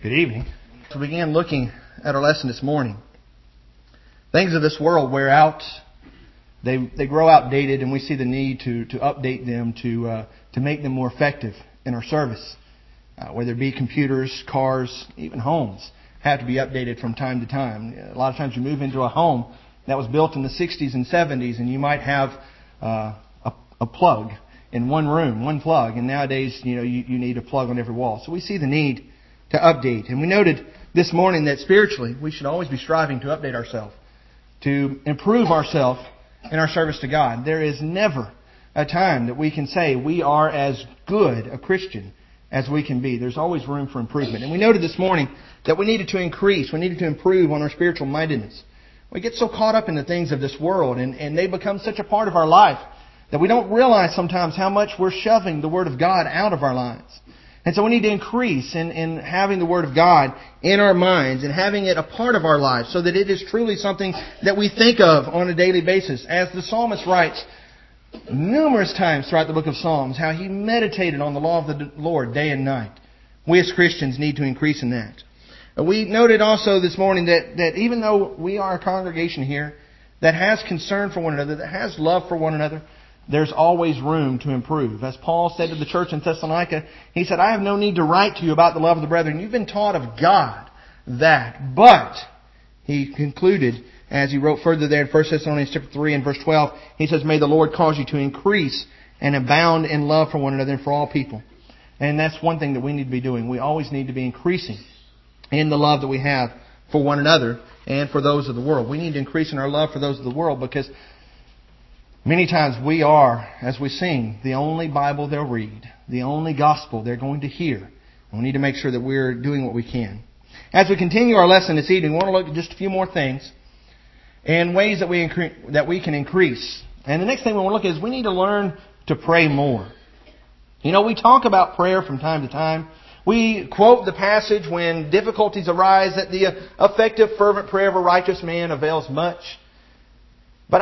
Good evening. We began looking at our lesson this morning. Things of this world wear out. They grow outdated, and we see the need to update them to make them more effective in our service. Whether it be computers, cars, even homes, have to be updated from time to time. A lot of times you move into a home that was built in the 60s and 70s, and you might have a plug in one room, one plug, and nowadays you need a plug on every wall. So we see the need to update. And we noted this morning that spiritually we should always be striving to update ourselves, to improve ourselves in our service to God. There is never a time that we can say we are as good a Christian as we can be. There's always room for improvement. And we noted this morning that we needed to increase, we needed to improve on our spiritual mindedness. We get so caught up in the things of this world, and they become such a part of our life that we don't realize sometimes how much we're shoving the Word of God out of our lives. And so we need to increase in having the Word of God in our minds and having it a part of our lives so that it is truly something that we think of on a daily basis. As the psalmist writes numerous times throughout the book of Psalms, how he meditated on the law of the Lord day and night. We as Christians need to increase in that. We noted also this morning that even though we are a congregation here that has concern for one another, that has love for one another, there's always room to improve. As Paul said to the church in Thessalonica, he said, I have no need to write to you about the love of the brethren. You've been taught of God that. But, he concluded, as he wrote further there in 1 Thessalonians chapter 3 and verse 12, he says, may the Lord cause you to increase and abound in love for one another and for all people. And that's one thing that we need to be doing. We always need to be increasing in the love that we have for one another and for those of the world. We need to increase in our love for those of the world because many times we are, as we sing, the only Bible they'll read, the only gospel they're going to hear. And we need to make sure that we're doing what we can. As we continue our lesson this evening, we want to look at just a few more things and ways that we can increase. And the next thing we want to look at is we need to learn to pray more. We talk about prayer from time to time. We quote the passage when difficulties arise that the effective, fervent prayer of a righteous man avails much. But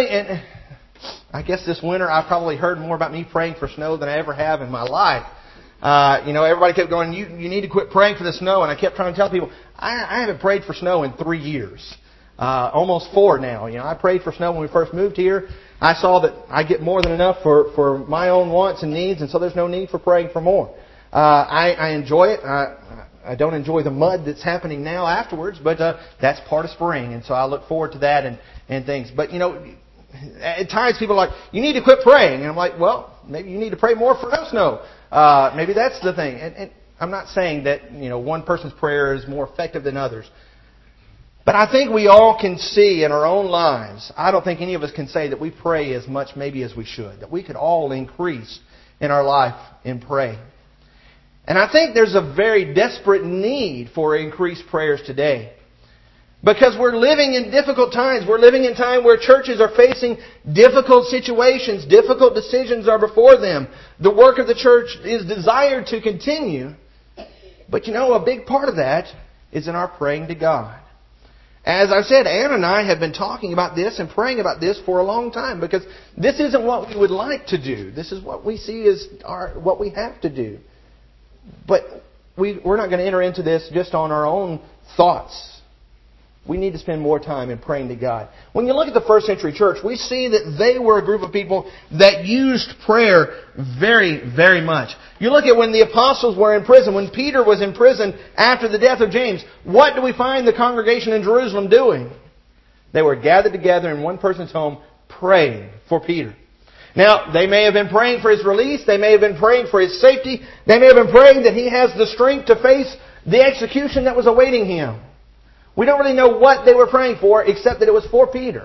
I guess this winter I've probably heard more about me praying for snow than I ever have in my life. Everybody kept going, you need to quit praying for the snow. And I kept trying to tell people, I haven't prayed for snow in 3 years. Almost 4 now. I prayed for snow when we first moved here. I saw that I get more than enough for my own wants and needs, and so there's no need for praying for more. I enjoy it. I don't enjoy the mud that's happening now afterwards, but that's part of spring, and so I look forward to that and things. But, at times people are like, you need to quit praying. And I'm like, well, maybe you need to pray more for no snow. Maybe that's the thing. And I'm not saying that, one person's prayer is more effective than others. But I think we all can see in our own lives, I don't think any of us can say that we pray as much maybe as we should. That we could all increase in our life in praying. And I think there's a very desperate need for increased prayers today. Because we're living in difficult times. We're living in a time where churches are facing difficult situations. Difficult decisions are before them. The work of the church is desired to continue. But a big part of that is in our praying to God. As I've said, Ann and I have been talking about this and praying about this for a long time. Because this isn't what we would like to do. This is what we see as what we have to do. But we're not going to enter into this just on our own thoughts. We need to spend more time in praying to God. When you look at the first century church, we see that they were a group of people that used prayer very, very much. You look at when the apostles were in prison, when Peter was in prison after the death of James, what do we find the congregation in Jerusalem doing? They were gathered together in one person's home praying for Peter. Now, they may have been praying for his release. They may have been praying for his safety. They may have been praying that he has the strength to face the execution that was awaiting him. We don't really know what they were praying for, except that it was for Peter.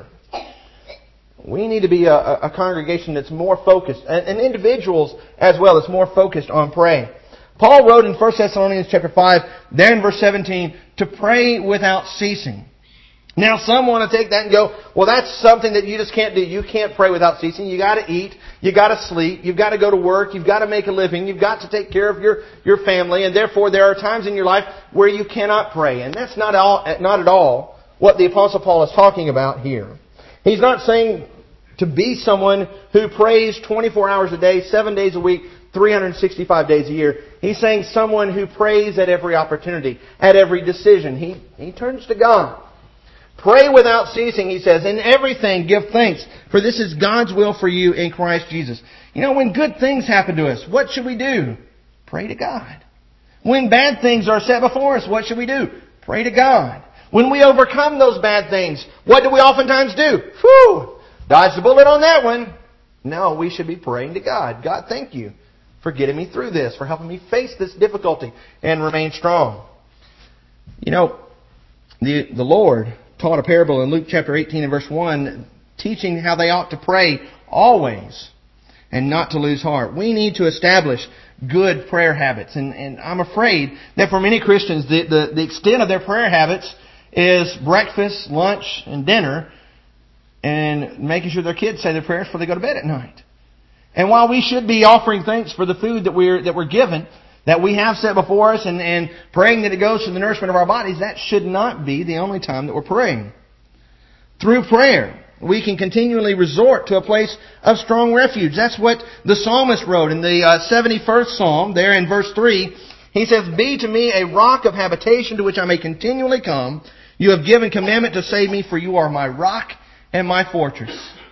We need to be a congregation that's more focused, and individuals as well, that's more focused on praying. Paul wrote in 1 Thessalonians chapter 5, there in verse 17, to pray without ceasing. Now some want to take that and go, well, that's something that you just can't do. You can't pray without ceasing. You got to eat. You got to sleep. You've got to go to work. You've got to make a living. You've got to take care of your family. And therefore there are times in your life where you cannot pray. And that's not at all what the Apostle Paul is talking about here. He's not saying to be someone who prays 24 hours a day, 7 days a week, 365 days a year. He's saying someone who prays at every opportunity, at every decision. He turns to God. Pray without ceasing, he says. In everything give thanks, for this is God's will for you in Christ Jesus. You know, when good things happen to us, what should we do? Pray to God. When bad things are set before us, what should we do? Pray to God. When we overcome those bad things, what do we oftentimes do? Whew! Dodge the bullet on that one. No, we should be praying to God. God, thank you for getting me through this, for helping me face this difficulty and remain strong. You know, the Lord taught a parable in Luke chapter 18 and verse 1, teaching how they ought to pray always and not to lose heart. We need to establish good prayer habits. And I'm afraid that for many Christians, the extent of their prayer habits is breakfast, lunch, and dinner, and making sure their kids say their prayers before they go to bed at night. And while we should be offering thanks for the food that we're given, that we have set before us, and praying that it goes to the nourishment of our bodies, that should not be the only time that we're praying. Through prayer, we can continually resort to a place of strong refuge. That's what the psalmist wrote in the 71st Psalm, there in verse 3. He says, "Be to me a rock of habitation to which I may continually come. You have given commandment to save me, for you are my rock and my fortress."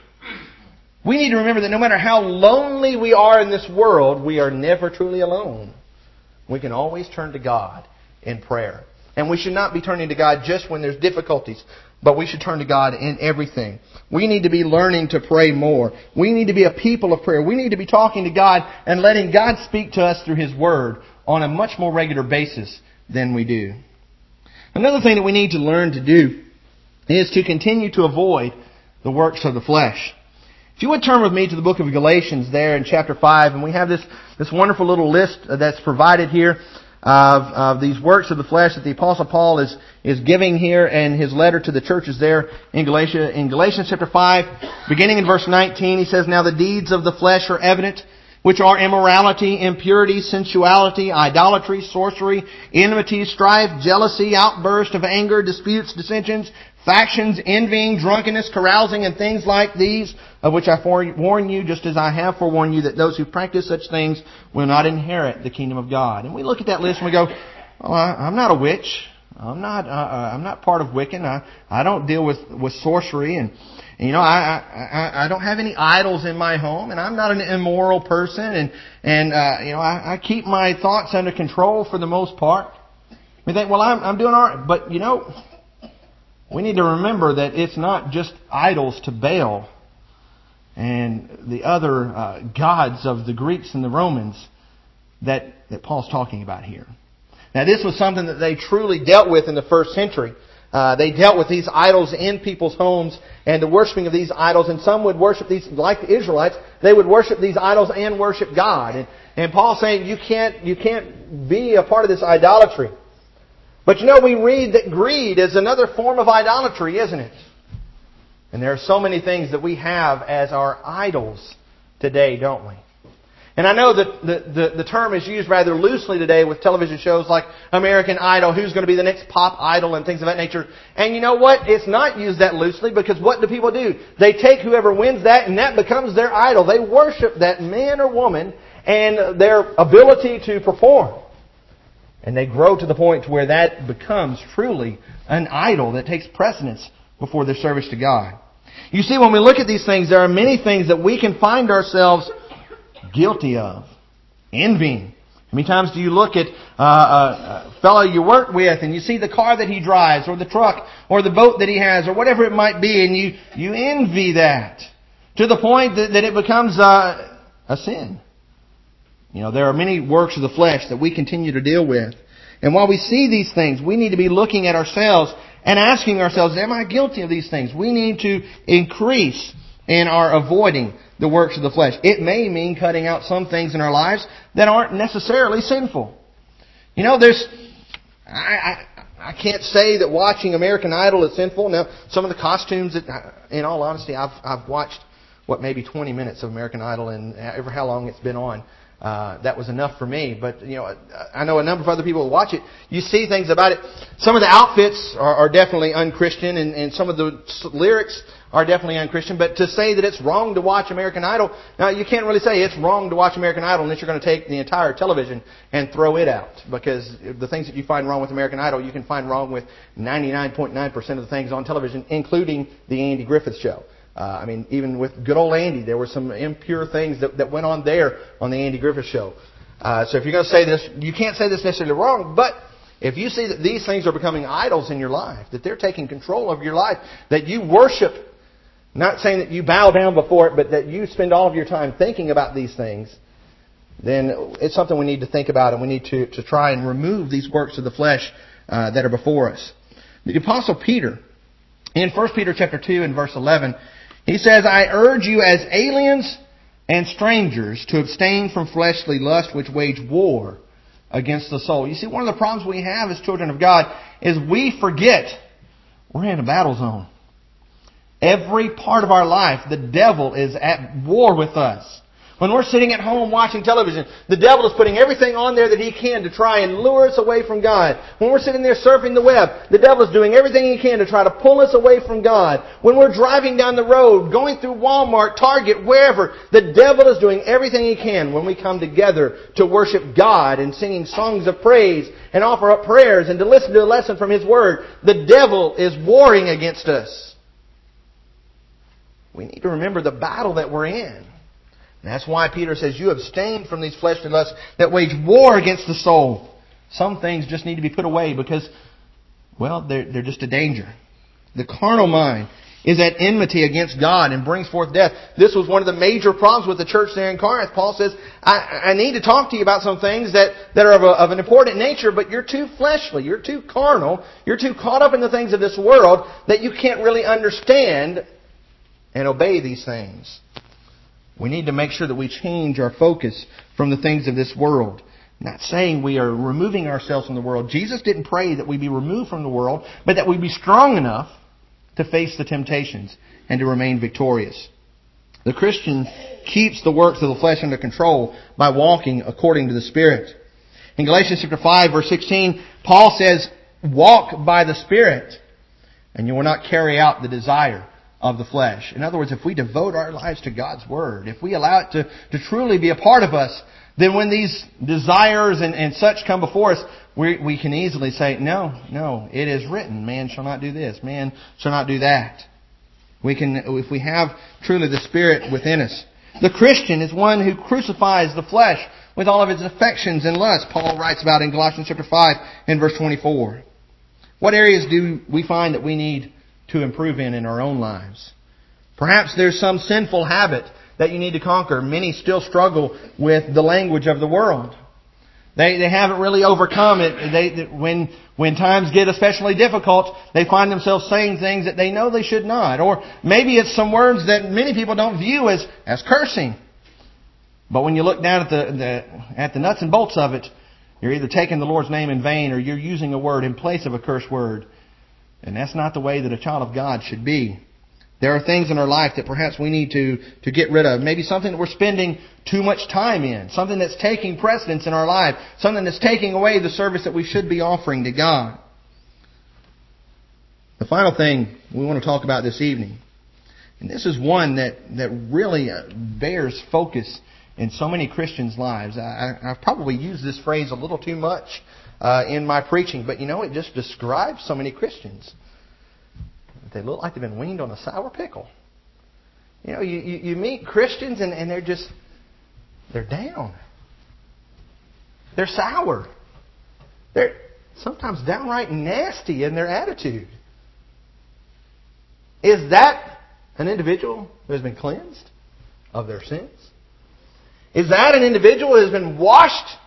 We need to remember that no matter how lonely we are in this world, we are never truly alone. We can always turn to God in prayer. And we should not be turning to God just when there's difficulties, but we should turn to God in everything. We need to be learning to pray more. We need to be a people of prayer. We need to be talking to God and letting God speak to us through His Word on a much more regular basis than we do. Another thing that we need to learn to do is to continue to avoid the works of the flesh. If you would turn with me to the book of Galatians there in chapter 5, and we have this wonderful little list that's provided here of these works of the flesh that the Apostle Paul is giving here in his letter to the churches there in Galatia. In Galatians chapter 5, beginning in verse 19, he says, "Now the deeds of the flesh are evident, which are immorality, impurity, sensuality, idolatry, sorcery, enmity, strife, jealousy, outburst of anger, disputes, dissensions, factions, envying, drunkenness, carousing, and things like these, of which I warn you, just as I have forewarned you, that those who practice such things will not inherit the kingdom of God." And we look at that list and we go, "Oh, I'm not a witch. I'm not part of Wiccan. I don't deal with sorcery, and you know, I don't have any idols in my home, and I'm not an immoral person, and you know, I keep my thoughts under control for the most part." We think, well, I'm doing all right, but you know, we need to remember that it's not just idols to Baal and the other gods of the Greeks and the Romans that Paul's talking about here. Now, this was something that they truly dealt with in the first century. They dealt with these idols in people's homes and the worshiping of these idols. And some would worship these, like the Israelites, they would worship these idols and worship God. And Paul's saying you can't be a part of this idolatry. But you know, we read that greed is another form of idolatry, isn't it? And there are so many things that we have as our idols today, don't we? And I know that the term is used rather loosely today with television shows like American Idol, who's going to be the next pop idol and things of that nature. And you know what? It's not used that loosely, because what do people do? They take whoever wins that, and that becomes their idol. They worship that man or woman and their ability to perform. And they grow to the point to where that becomes truly an idol that takes precedence before their service to God. You see, when we look at these things, there are many things that we can find ourselves guilty of. Envying. How many times do you look at a fellow you work with and you see the car that he drives, or the truck, or the boat that he has, or whatever it might be, and you envy that to the point that it becomes a sin. You know, there are many works of the flesh that we continue to deal with. And while we see these things, we need to be looking at ourselves and asking ourselves, am I guilty of these things? We need to increase in our avoiding the works of the flesh. It may mean cutting out some things in our lives that aren't necessarily sinful. You know, I can't say that watching American Idol is sinful. Now, some of the costumes that, in all honesty, I've watched, maybe 20 minutes of American Idol, and ever how long it's been on. that was enough for me. But, I know a number of other people who watch it. You see things about it. Some of the outfits are definitely unchristian, and some of the lyrics are definitely unchristian. But to say that it's wrong to watch American Idol, now you can't really say it's wrong to watch American Idol unless you're going to take the entire television and throw it out. Because the things that you find wrong with American Idol, you can find wrong with 99.9% of the things on television, including the Andy Griffith Show. Even with good old Andy, there were some impure things that went on there on the Andy Griffith Show. So if you're going to say this, you can't say this necessarily wrong, but if you see that these things are becoming idols in your life, that they're taking control of your life, that you worship, not saying that you bow down before it, but that you spend all of your time thinking about these things, then it's something we need to think about, and we need to try and remove these works of the flesh that are before us. The Apostle Peter, in 1 Peter chapter 2 and verse 11, he says, I urge you as aliens and strangers to abstain from fleshly lust which wage war against the soul. You see, one of the problems we have as children of God is we forget we're in a battle zone. Every part of our life, the devil is at war with us. When we're sitting at home watching television, the devil is putting everything on there that he can to try and lure us away from God. When we're sitting there surfing the web, the devil is doing everything he can to try to pull us away from God. When we're driving down the road, going through Walmart, Target, wherever, the devil is doing everything he can when we come together to worship God and singing songs of praise and offer up prayers and to listen to a lesson from His Word. The devil is warring against us. We need to remember the battle that we're in. And that's why Peter says, you abstain from these fleshly lusts that wage war against the soul. Some things just need to be put away because, they're just a danger. The carnal mind is at enmity against God and brings forth death. This was one of the major problems with the church there in Corinth. Paul says, I need to talk to you about some things that are of an important nature, but you're too fleshly, you're too carnal, you're too caught up in the things of this world that you can't really understand and obey these things. We need to make sure that we change our focus from the things of this world. Not saying we are removing ourselves from the world. Jesus didn't pray that we be removed from the world, but that we be strong enough to face the temptations and to remain victorious. The Christian keeps the works of the flesh under control by walking according to the Spirit. In Galatians chapter 5, verse 16, Paul says, walk by the Spirit, and you will not carry out the desire of the flesh. In other words, if we devote our lives to God's Word, if we allow it to truly be a part of us, then when these desires and such come before us, we can easily say, no, it is written, man shall not do this, man shall not do that. If we have truly the Spirit within us. The Christian is one who crucifies the flesh with all of its affections and lusts, Paul writes about in Galatians chapter 5 and verse 24. What areas do we find that we need to improve in our own lives? Perhaps there's some sinful habit that you need to conquer. Many still struggle with the language of the world. They haven't really overcome it. When times get especially difficult, they find themselves saying things that they know they should not. Or maybe it's some words that many people don't view as cursing. But when you look down at the nuts and bolts of it, you're either taking the Lord's name in vain or you're using a word in place of a curse word. And that's not the way that a child of God should be. There are things in our life that perhaps we need to get rid of. Maybe something that we're spending too much time in. Something that's taking precedence in our life. Something that's taking away the service that we should be offering to God. The final thing we want to talk about this evening, and this is one that really bears focus in so many Christians' lives. I've probably used this phrase a little too much in my preaching, but it just describes so many Christians. They look like they've been weaned on a sour pickle. You meet Christians and they're down. They're sour. They're sometimes downright nasty in their attitude. Is that an individual who has been cleansed of their sins? Is that an individual who has been washed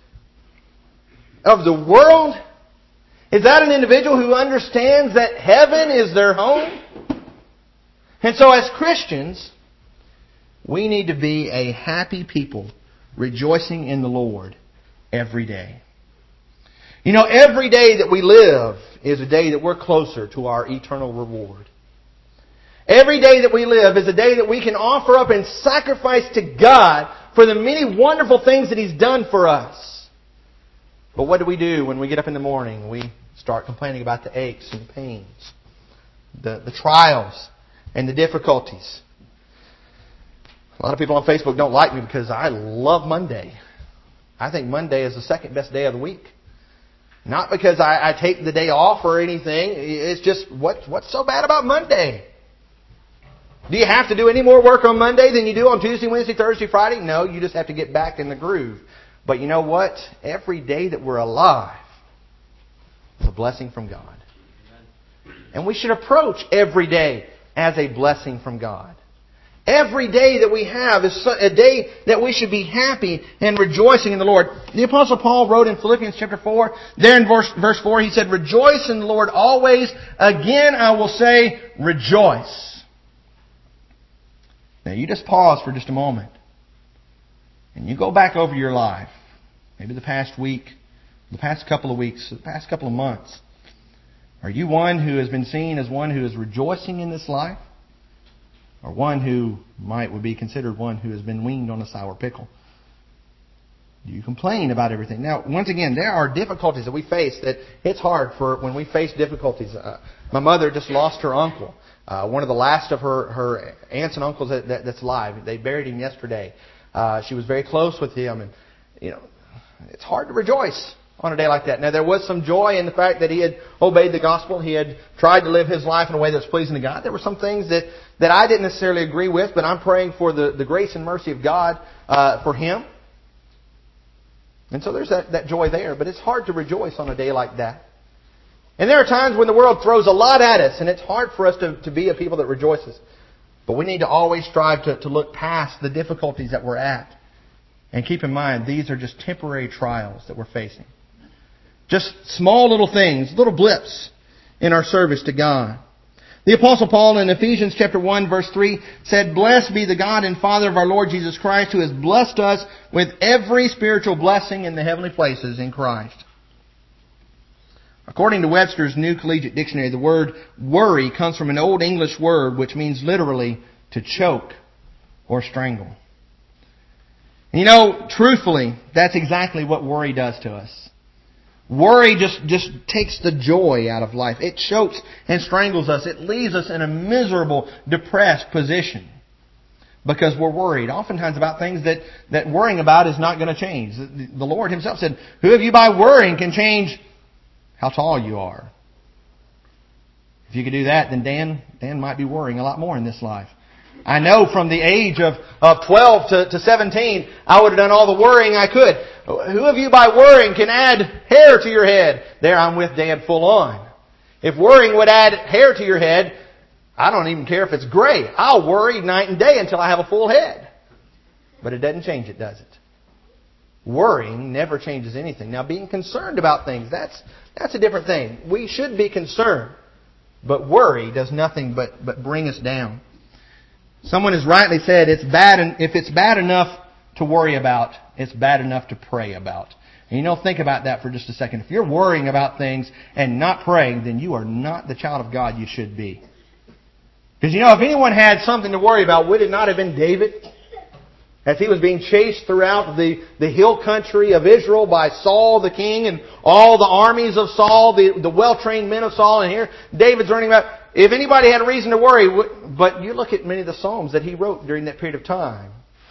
of the world? Is that an individual who understands that heaven is their home? And so as Christians, we need to be a happy people rejoicing in the Lord every day. Every day that we live is a day that we're closer to our eternal reward. Every day that we live is a day that we can offer up and sacrifice to God for the many wonderful things that He's done for us. But what do when we get up in the morning? We start complaining about the aches and the pains, the trials and the difficulties. A lot of people on Facebook don't like me because I love Monday. I think Monday is the second best day of the week. Not because I take the day off or anything. It's just, what's so bad about Monday? Do you have to do any more work on Monday than you do on Tuesday, Wednesday, Thursday, Friday? No, you just have to get back in the groove. But you know what? Every day that we're alive is a blessing from God. And we should approach every day as a blessing from God. Every day that we have is a day that we should be happy and rejoicing in the Lord. The Apostle Paul wrote in Philippians chapter 4, there in verse 4, he said, "Rejoice in the Lord always. Again, I will say, rejoice." Now, you just pause for just a moment. And you go back over your life. Maybe the past week, the past couple of weeks, the past couple of months. Are you one who has been seen as one who is rejoicing in this life? Or one who would be considered one who has been weaned on a sour pickle? Do you complain about everything? Now, once again, there are difficulties that we face that it's hard for when we face difficulties. My mother just lost her uncle. One of the last of her aunts and uncles that's alive. They buried him yesterday. She was very close with him, and it's hard to rejoice on a day like that. Now, there was some joy in the fact that he had obeyed the gospel. He had tried to live his life in a way that was pleasing to God. There were some things that I didn't necessarily agree with, but I'm praying for the grace and mercy of God for him. And so there's that joy there. But it's hard to rejoice on a day like that. And there are times when the world throws a lot at us, and it's hard for us to be a people that rejoices. But we need to always strive to look past the difficulties that we're at. And keep in mind, these are just temporary trials that we're facing. Just small little things, little blips in our service to God. The Apostle Paul in Ephesians chapter 1 verse 3 said, "Blessed be the God and Father of our Lord Jesus Christ, who has blessed us with every spiritual blessing in the heavenly places in Christ." According to Webster's New Collegiate Dictionary, the word worry comes from an Old English word which means literally to choke or strangle. And truthfully, that's exactly what worry does to us. Worry just takes the joy out of life. It chokes and strangles us. It leaves us in a miserable, depressed position because we're worried oftentimes about things that worrying about is not going to change. The Lord Himself said, "Who of you by worrying can change how tall you are?" If you could do that, then Dan might be worrying a lot more in this life. I know from the age of 12 to 17, I would have done all the worrying I could. Who of you by worrying can add hair to your head? There I'm with Dan full on. If worrying would add hair to your head, I don't even care if it's gray. I'll worry night and day until I have a full head. But it doesn't change it, does it? Worrying never changes anything. Now, being concerned about things, that's a different thing. We should be concerned. But worry does nothing but bring us down. Someone has rightly said, if it's bad enough to worry about, it's bad enough to pray about. And think about that for just a second. If you're worrying about things and not praying, then you are not the child of God you should be. Because if anyone had something to worry about, would it not have been David? As he was being chased throughout the hill country of Israel by Saul the king and all the armies of Saul, the well-trained men of Saul. And here David's learning about, if anybody had a reason to worry, but you look at many of the Psalms that he wrote during that period of time.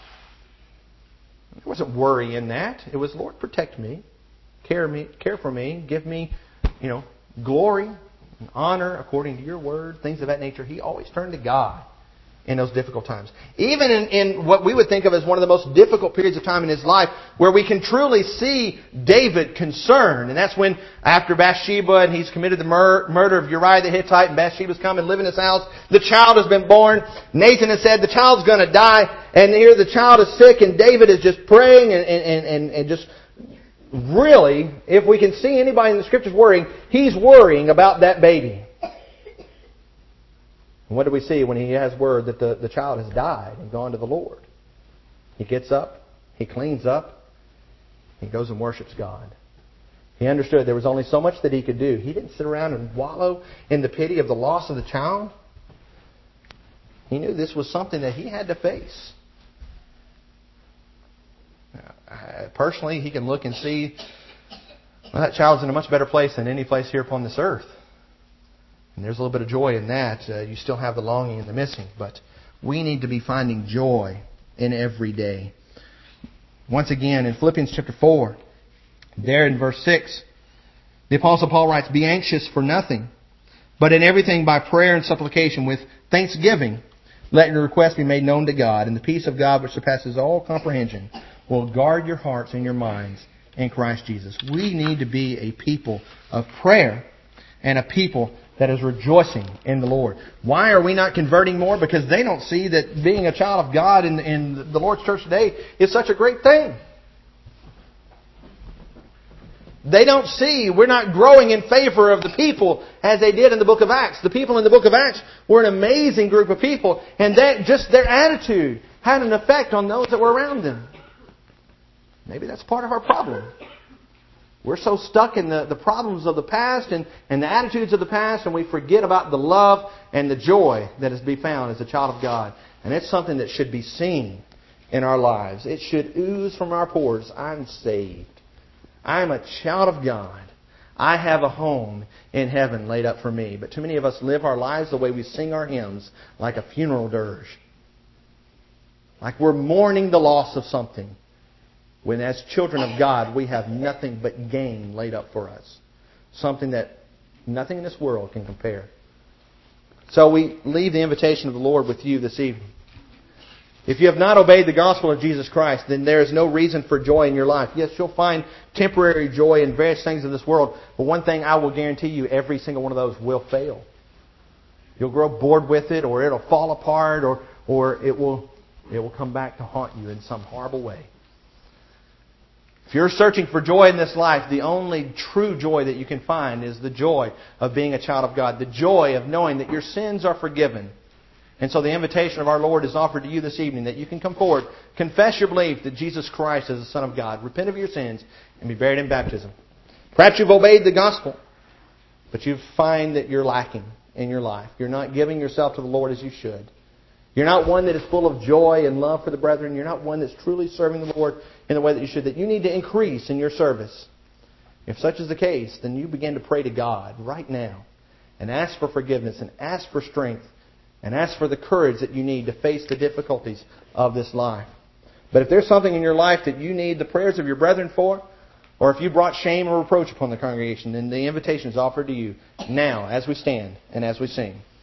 There wasn't worry in that. It was, Lord, protect me, care for me, give me, glory and honor according to your word, things of that nature. He always turned to God in those difficult times. Even in what we would think of as one of the most difficult periods of time in his life, where we can truly see David concerned. And that's when, after Bathsheba and he's committed the murder of Uriah the Hittite, and Bathsheba's come and live in his house, the child has been born. Nathan has said the child's going to die, and here the child is sick, and David is just praying and just really, if we can see anybody in the Scriptures worrying, he's worrying about that baby. And what do we see when he has word that the child has died and gone to the Lord? He gets up, he cleans up, he goes and worships God. He understood there was only so much that he could do. He didn't sit around and wallow in the pity of the loss of the child. He knew this was something that he had to face. personally, he can look and see, well, that child's in a much better place than any place here upon this earth. And there's a little bit of joy in that. You still have the longing and the missing. But we need to be finding joy in every day. Once again, in Philippians chapter 4, there in verse 6, the Apostle Paul writes, "Be anxious for nothing, but in everything by prayer and supplication with thanksgiving, let your requests be made known to God, and the peace of God which surpasses all comprehension will guard your hearts and your minds in Christ Jesus." We need to be a people of prayer and a people that is rejoicing in the Lord. Why are we not converting more? Because they don't see that being a child of God in the Lord's church today is such a great thing. They don't see we're not growing in favor of the people as they did in the book of Acts. The people in the book of Acts were an amazing group of people, and that just their attitude had an effect on those that were around them. Maybe that's part of our problem. We're so stuck in the problems of the past and the attitudes of the past, and we forget about the love and the joy that is to be found as a child of God. And it's something that should be seen in our lives. It should ooze from our pores. I'm saved. I'm a child of God. I have a home in heaven laid up for me. But too many of us live our lives the way we sing our hymns, like a funeral dirge. Like we're mourning the loss of something. When as children of God, we have nothing but gain laid up for us. Something that nothing in this world can compare. So we leave the invitation of the Lord with you this evening. If you have not obeyed the gospel of Jesus Christ, then there is no reason for joy in your life. Yes, you'll find temporary joy in various things of this world. But one thing I will guarantee you, every single one of those will fail. You'll grow bored with it, or it'll fall apart, or it will come back to haunt you in some horrible way. If you're searching for joy in this life, the only true joy that you can find is the joy of being a child of God. The joy of knowing that your sins are forgiven. And so the invitation of our Lord is offered to you this evening, that you can come forward, confess your belief that Jesus Christ is the Son of God, repent of your sins, and be buried in baptism. Perhaps you've obeyed the gospel, but you find that you're lacking in your life. You're not giving yourself to the Lord as you should. You're not one that is full of joy and love for the brethren. You're not one that's truly serving the Lord in the way that you should. That you need to increase in your service. If such is the case, then you begin to pray to God right now and ask for forgiveness and ask for strength and ask for the courage that you need to face the difficulties of this life. But if there's something in your life that you need the prayers of your brethren for, or if you brought shame or reproach upon the congregation, then the invitation is offered to you now as we stand and as we sing.